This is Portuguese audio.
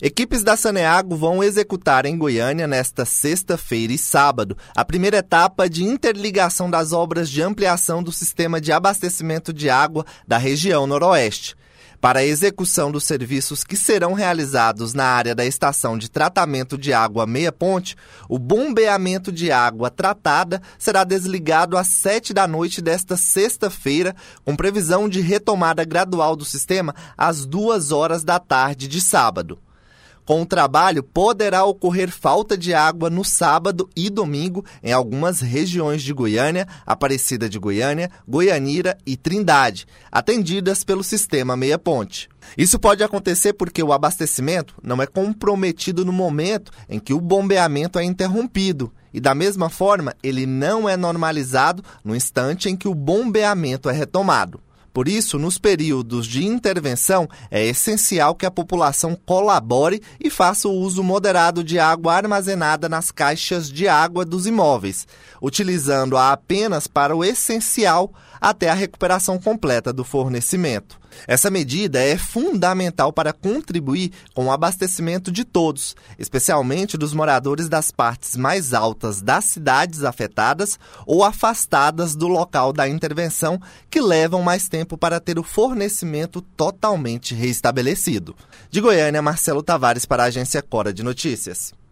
Equipes da Saneago vão executar em Goiânia, nesta sexta-feira e sábado, a primeira etapa de interligação das obras de ampliação do sistema de abastecimento de água da região noroeste. Para a execução dos serviços que serão realizados na área da estação de tratamento de água Meia Ponte, o bombeamento de água tratada será desligado às 7h desta sexta-feira, com previsão de retomada gradual do sistema às 2h de sábado. Com o trabalho, poderá ocorrer falta de água no sábado e domingo em algumas regiões de Goiânia, Aparecida de Goiânia, Goianira e Trindade, atendidas pelo sistema Meia Ponte. Isso pode acontecer porque o abastecimento não é comprometido no momento em que o bombeamento é interrompido e, da mesma forma, ele não é normalizado no instante em que o bombeamento é retomado. Por isso, nos períodos de intervenção, é essencial que a população colabore e faça o uso moderado de água armazenada nas caixas de água dos imóveis, utilizando-a apenas para o essencial até a recuperação completa do fornecimento. Essa medida é fundamental para contribuir com o abastecimento de todos, especialmente dos moradores das partes mais altas das cidades afetadas ou afastadas do local da intervenção, que levam mais tempo para ter o fornecimento totalmente reestabelecido. De Goiânia, Marcelo Tavares para a Agência Cora de Notícias.